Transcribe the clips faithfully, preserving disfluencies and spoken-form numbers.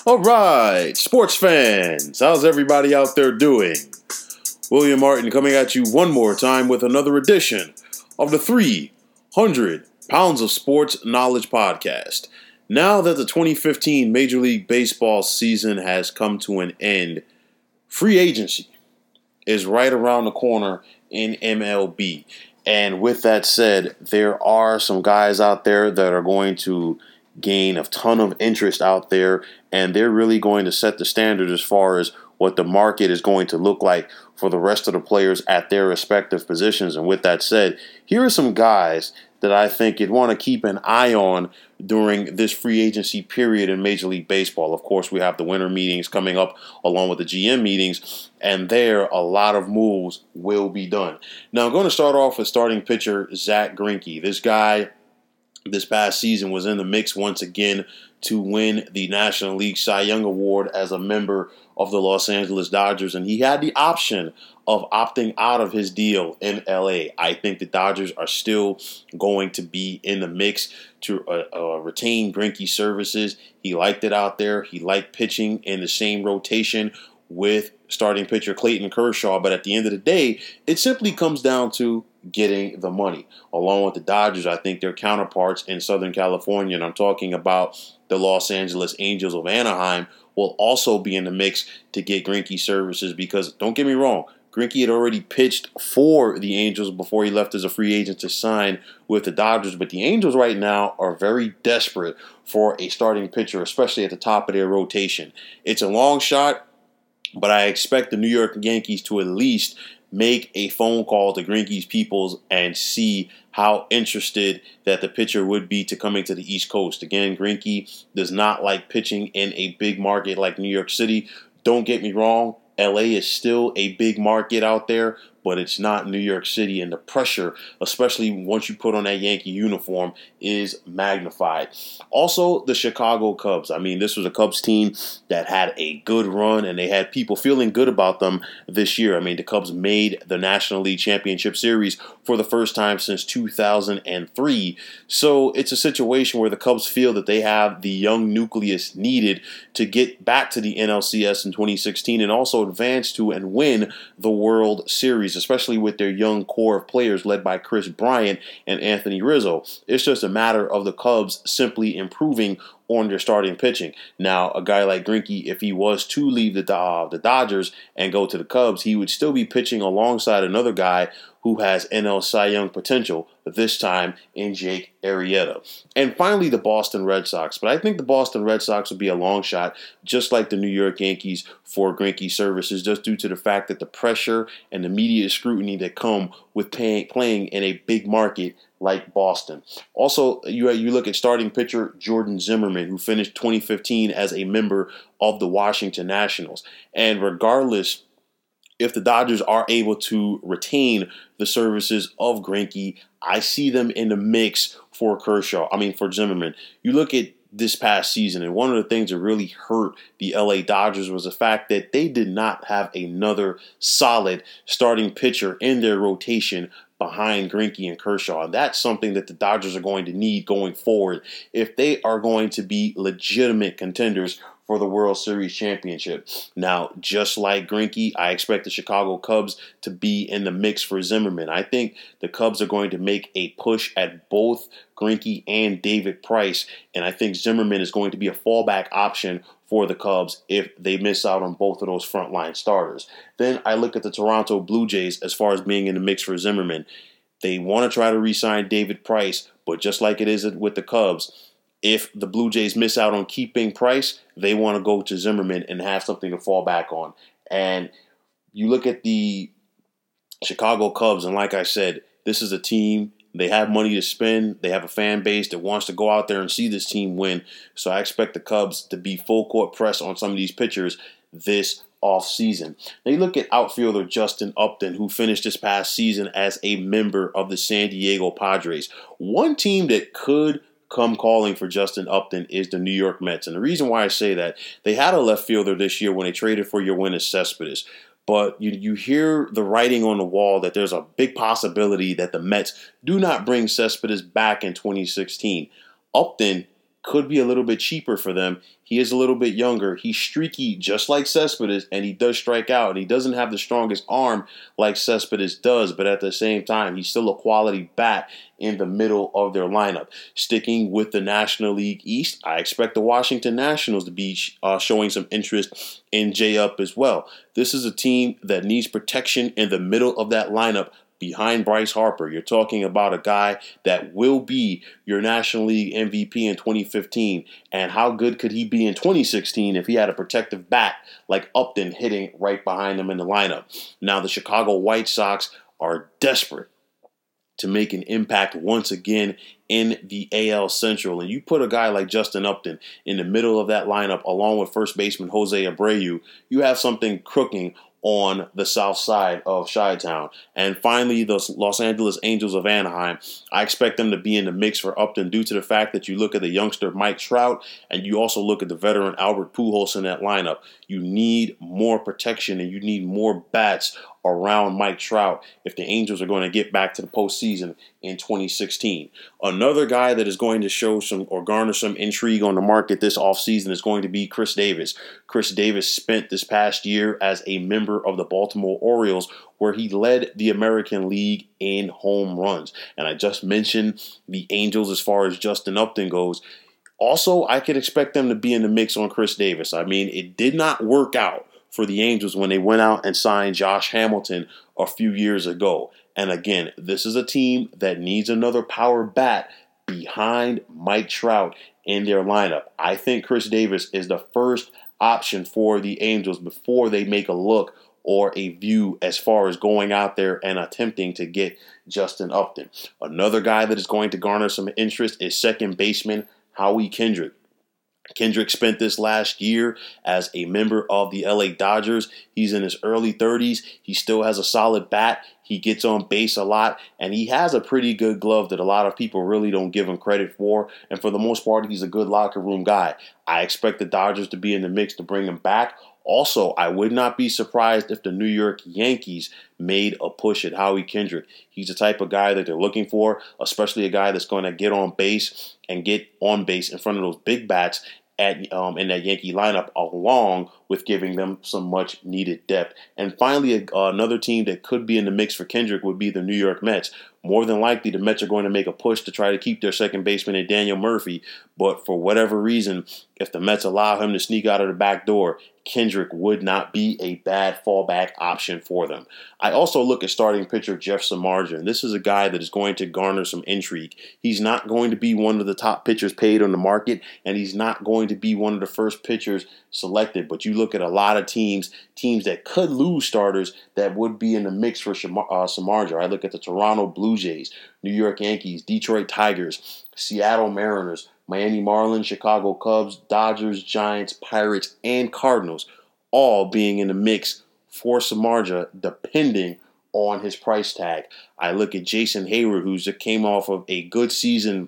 All right, sports fans, how's everybody out there doing? William Martin coming at you one more time with another edition of the three hundred Pounds of Sports Knowledge Podcast. Now that the twenty fifteen Major League Baseball season has come to an end, free agency is right around the corner in M L B. And with that said, there are some guys out there that are going to gain a ton of interest out there, and they're really going to set the standard as far as what the market is going to look like for the rest of the players at their respective positions. And with that said, here are some guys that I think you'd want to keep an eye on during this free agency period in Major League Baseball. Of course, we have the winter meetings coming up along with the G M meetings, and there a lot of moves will be done. Now, I'm going to start off with starting pitcher Zack Greinke. This guy this past season was in the mix once again to win the National League Cy Young Award as a member of the Los Angeles Dodgers, and he had the option of opting out of his deal in L A. I think the Dodgers are still going to be in the mix to uh, uh, retain Greinke's services. He liked it out there. He liked pitching in the same rotation with starting pitcher Clayton Kershaw, but at the end of the day, it simply comes down to getting the money. Along with the Dodgers, I think their counterparts in Southern California, and I'm talking about the Los Angeles Angels of Anaheim, will also be in the mix to get Greinke's services because, don't get me wrong, Greinke had already pitched for the Angels before he left as a free agent to sign with the Dodgers, but the Angels right now are very desperate for a starting pitcher, especially at the top of their rotation. It's a long shot, but I expect the New York Yankees to at least make a phone call to Greinke's peoples and see how interested that the pitcher would be to coming to the East Coast. Again, Greinke does not like pitching in a big market like New York City. Don't get me wrong, L A is still a big market out there, but it's not New York City, and the pressure, especially once you put on that Yankee uniform, is magnified. Also, the Chicago Cubs. I mean, this was a Cubs team that had a good run, and they had people feeling good about them this year. I mean, the Cubs made the National League Championship Series for the first time since two thousand three. So it's a situation where the Cubs feel that they have the young nucleus needed to get back to the N L C S in twenty sixteen and also advance to and win the World Series, especially with their young core of players led by Kris Bryant and Anthony Rizzo. It's just a matter of the Cubs simply improving on their starting pitching. Now, a guy like Greinke, if he was to leave the, uh, the Dodgers and go to the Cubs, he would still be pitching alongside another guy who has N L Cy Young potential, this time in Jake Arrieta. And finally, the Boston Red Sox. But I think the Boston Red Sox would be a long shot, just like the New York Yankees, for Greinke's services, just due to the fact that the pressure and the media scrutiny that come with pay, playing in a big market like Boston. Also, you, you look at starting pitcher Jordan Zimmermann, who finished twenty fifteen as a member of the Washington Nationals. And regardless if the Dodgers are able to retain the services of Greinke, I see them in the mix for Kershaw. I mean, for Zimmermann. You look at this past season, and one of the things that really hurt the L A Dodgers was the fact that they did not have another solid starting pitcher in their rotation behind Greinke and Kershaw. And that's something that the Dodgers are going to need going forward if they are going to be legitimate contenders for the World Series championship. Now, just like Greinke, I expect the Chicago Cubs to be in the mix for Zimmermann. I think the Cubs are going to make a push at both Greinke and David Price, and I think Zimmermann is going to be a fallback option for the Cubs if they miss out on both of those frontline starters. Then I look at the Toronto Blue Jays as far as being in the mix for Zimmermann. They want to try to re-sign David Price, but just like it is with the Cubs, if the Blue Jays miss out on keeping Price, they want to go to Zimmermann and have something to fall back on. And you look at the Chicago Cubs, and like I said, this is a team, they have money to spend. They have a fan base that wants to go out there and see this team win. So I expect the Cubs to be full court press on some of these pitchers this offseason. Now you look at outfielder Justin Upton, who finished this past season as a member of the San Diego Padres. One team that could come calling for Justin Upton is the New York Mets. And the reason why I say that, they had a left fielder this year when they traded for Yoenis Cespedes. But you, you hear the writing on the wall that there's a big possibility that the Mets do not bring Cespedes back in twenty sixteen. Upton could be a little bit cheaper for them. He is a little bit younger. He's streaky just like Cespedes, and he does strike out. And he doesn't have the strongest arm like Cespedes does, but at the same time, he's still a quality bat in the middle of their lineup. Sticking with the National League East, I expect the Washington Nationals to be uh, showing some interest in J-Up as well. This is a team that needs protection in the middle of that lineup behind Bryce Harper. You're talking about a guy that will be your National League M V P in twenty fifteen. And how good could he be in twenty sixteen if he had a protective bat like Upton hitting right behind him in the lineup? Now, the Chicago White Sox are desperate to make an impact once again in the A L Central. And you put a guy like Justin Upton in the middle of that lineup along with first baseman Jose Abreu, you have something cooking on the south side of Chi-Town. And finally, the Los Angeles Angels of Anaheim. I expect them to be in the mix for Upton due to the fact that you look at the youngster Mike Trout and you also look at the veteran Albert Pujols in that lineup. You need more protection and you need more bats around Mike Trout if the Angels are going to get back to the postseason in twenty sixteen. Another guy that is going to show some or garner some intrigue on the market this offseason is going to be Chris Davis. Chris Davis spent this past year as a member of the Baltimore Orioles, where he led the American League in home runs. And I just mentioned the Angels as far as Justin Upton goes. Also, I could expect them to be in the mix on Chris Davis. I mean, it did not work out for the Angels when they went out and signed Josh Hamilton a few years ago. And again, this is a team that needs another power bat behind Mike Trout in their lineup. I think Chris Davis is the first option for the Angels before they make a look or a view as far as going out there and attempting to get Justin Upton. Another guy that is going to garner some interest is second baseman Howie Kendrick. Kendrick spent this last year as a member of the L A Dodgers. He's in his early thirties. He still has a solid bat. He gets on base a lot, and he has a pretty good glove that a lot of people really don't give him credit for. And for the most part, he's a good locker room guy. I expect the Dodgers to be in the mix to bring him back. Also, I would not be surprised if the New York Yankees made a push at Howie Kendrick. He's the type of guy that they're looking for, especially a guy that's going to get on base and get on base in front of those big bats at um, in that Yankee lineup, along with giving them some much-needed depth. And finally, uh, another team that could be in the mix for Kendrick would be the New York Mets. More than likely, the Mets are going to make a push to try to keep their second baseman in Daniel Murphy. But for whatever reason, if the Mets allow him to sneak out of the back door, Kendrick would not be a bad fallback option for them. I also look at starting pitcher Jeff Samardzija, and this is a guy that is going to garner some intrigue. He's not going to be one of the top pitchers paid on the market, and he's not going to be one of the first pitchers selected. But you look at a lot of teams, teams that could lose starters that would be in the mix for Samardzija. I look at the Toronto Blue Jays, New York Yankees, Detroit Tigers, Seattle Mariners, Miami Marlins, Chicago Cubs, Dodgers, Giants, Pirates, and Cardinals, all being in the mix for Samardzija, depending on his price tag. I look at Jason Hayward, who came off of a good season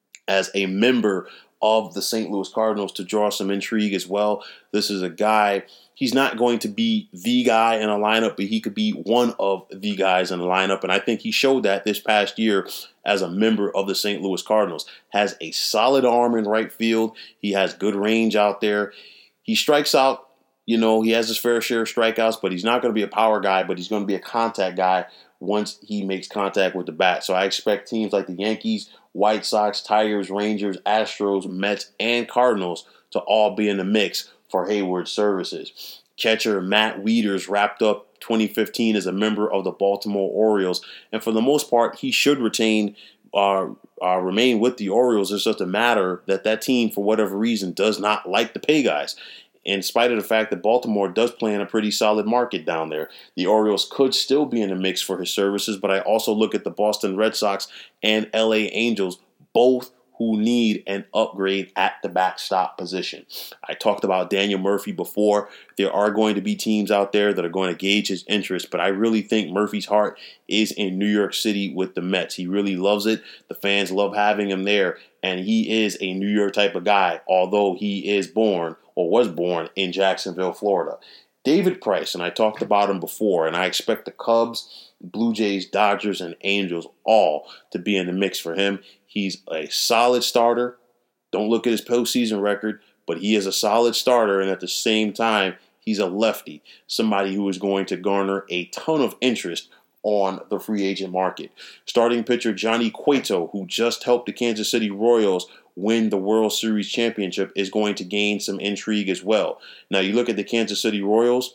as a member of the Saint Louis Cardinals, to draw some intrigue as well. This is a guy, he's not going to be the guy in a lineup, but he could be one of the guys in the lineup. And I think he showed that this past year as a member of the Saint Louis Cardinals. Has a solid arm in right field. He has good range out there. He strikes out, you know, he has his fair share of strikeouts, but he's not going to be a power guy, but he's going to be a contact guy once he makes contact with the bat. So I expect teams like the Yankees, White Sox, Tigers, Rangers, Astros, Mets, and Cardinals to all be in the mix for Hayward's services. Catcher Matt Wieters wrapped up twenty fifteen as a member of the Baltimore Orioles, and for the most part, he should retain, uh, uh, remain with the Orioles. It's just a matter that that team, for whatever reason, does not like to pay guys. In spite of the fact that Baltimore does play in a pretty solid market down there, the Orioles could still be in the mix for his services, but I also look at the Boston Red Sox and L A Angels, both who need an upgrade at the backstop position. I talked about Daniel Murphy before. There are going to be teams out there that are going to gauge his interest, but I really think Murphy's heart is in New York City with the Mets. He really loves it. The fans love having him there, and he is a New York type of guy, although he is born or was born in Jacksonville, Florida. David Price, and I talked about him before, and I expect the Cubs, Blue Jays, Dodgers, and Angels all to be in the mix for him. He's a solid starter, Don't look at his postseason record, but he is a solid starter, and at the same time, he's a lefty, somebody who is going to garner a ton of interest on the free agent market. Starting pitcher Johnny Cueto, who just helped the Kansas City Royals win the World Series championship, is going to gain some intrigue as well. Now, you look at the Kansas City Royals.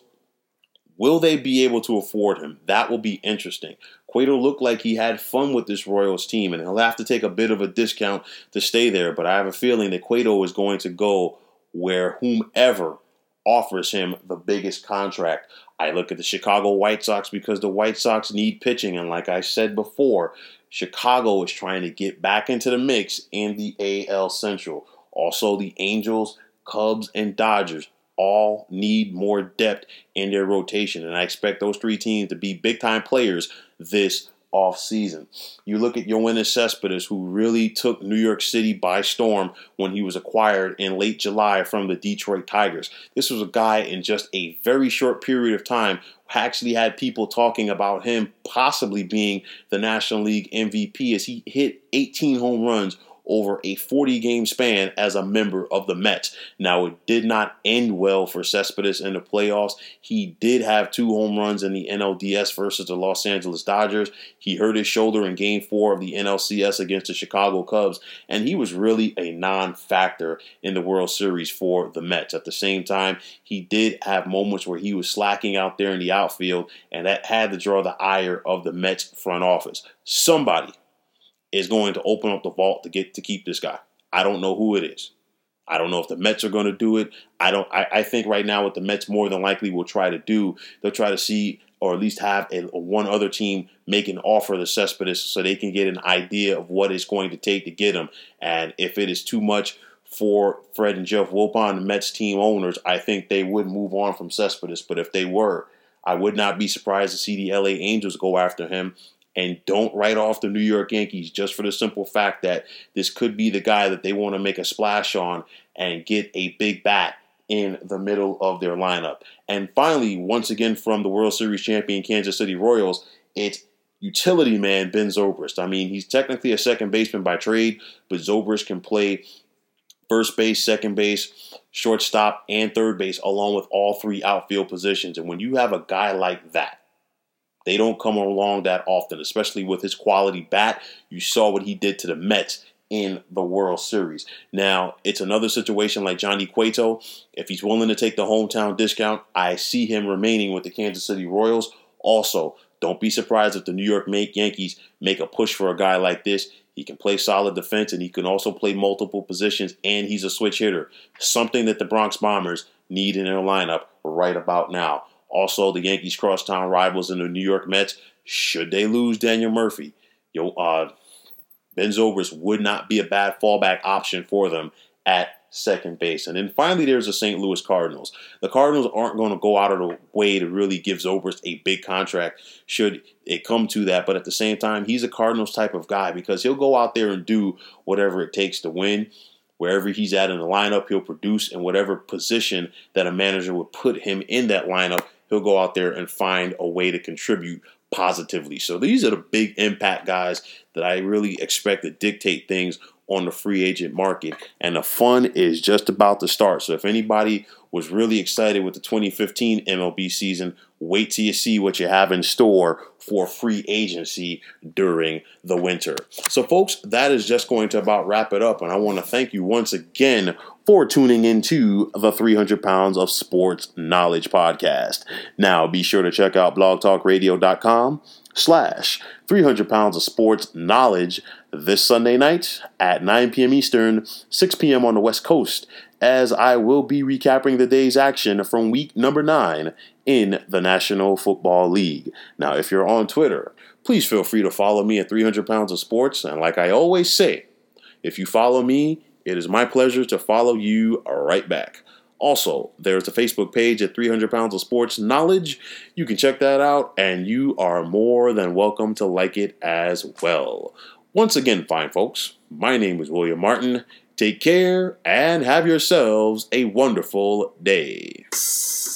Will they be able to afford him? That will be interesting. Cueto looked like he had fun with this Royals team, and he'll have to take a bit of a discount to stay there. But I have a feeling that Cueto is going to go where whomever offers him the biggest contract. I look at the Chicago White Sox because the White Sox need pitching, and like I said before, Chicago is trying to get back into the mix in the A L Central. Also, the Angels, Cubs, and Dodgers all need more depth in their rotation, and I expect those three teams to be big-time players this offseason. You look at Yoenis Cespedes, who really took New York City by storm when he was acquired in late July from the Detroit Tigers. This was a guy in just a very short period of time who actually had people talking about him possibly being the National League M V P as he hit eighteen home runs over a forty-game span as a member of the Mets. Now, it did not end well for Cespedes in the playoffs. He did have two home runs in the N L D S versus the Los Angeles Dodgers. He hurt his shoulder in Game four of the N L C S against the Chicago Cubs, and he was really a non-factor in the World Series for the Mets. At the same time, he did have moments where he was slacking out there in the outfield, and that had to draw the ire of the Mets front office. Somebody is going to open up the vault to get to keep this guy. I don't know who it is. I don't know if the Mets are going to do it. I don't. I, I think right now what the Mets more than likely will try to do, they'll try to see or at least have a, a one other team make an offer to Cespedes so they can get an idea of what it's going to take to get him. And if it is too much for Fred and Jeff Wilpon, the Mets team owners, I think they would move on from Cespedes. But if they were, I would not be surprised to see the L A Angels go after him. And don't write off the New York Yankees just for the simple fact that this could be the guy that they want to make a splash on and get a big bat in the middle of their lineup. And finally, once again from the World Series champion Kansas City Royals, it's utility man Ben Zobrist. I mean, he's technically a second baseman by trade, but Zobrist can play first base, second base, shortstop, and third base, along with all three outfield positions. And when you have a guy like that, they don't come along that often, especially with his quality bat. You saw what he did to the Mets in the World Series. Now, it's another situation like Johnny Cueto. If he's willing to take the hometown discount, I see him remaining with the Kansas City Royals. Also, don't be surprised if the New York Yankees make a push for a guy like this. He can play solid defense, and he can also play multiple positions, and he's a switch hitter, something that the Bronx Bombers need in their lineup right about now. Also, the Yankees' crosstown rivals in the New York Mets, should they lose Daniel Murphy, yo, uh, Ben Zobrist would not be a bad fallback option for them at second base. And then finally, there's the Saint Louis Cardinals. The Cardinals aren't going to go out of the way to really give Zobrist a big contract should it come to that. But at the same time, he's a Cardinals type of guy because he'll go out there and do whatever it takes to win. Wherever he's at in the lineup, he'll produce in whatever position that a manager would put him in that lineup. He'll go out there and find a way to contribute positively. So these are the big impact guys that I really expect to dictate things on the free agent market. And the fun is just about to start. So if anybody was really excited with the twenty fifteen M L B season, wait till you see what you have in store for free agency during the winter. So folks, that is just going to about wrap it up. And I want to thank you once again for tuning into the three hundred pounds of Sports Knowledge podcast. Now, be sure to check out blogtalkradio.com slash 300 pounds of sports knowledge this Sunday night at nine p.m. Eastern, six p.m. on the West Coast, as I will be recapping the day's action from week number nine in the National Football League. Now, if you're on Twitter, please feel free to follow me at three hundred pounds of sports. And like I always say, if you follow me, it is my pleasure to follow you right back. Also, there's the Facebook page at three hundred pounds of sports knowledge. You can check that out, and you are more than welcome to like it as well. Once again, fine folks, my name is William Martin. Take care and have yourselves a wonderful day.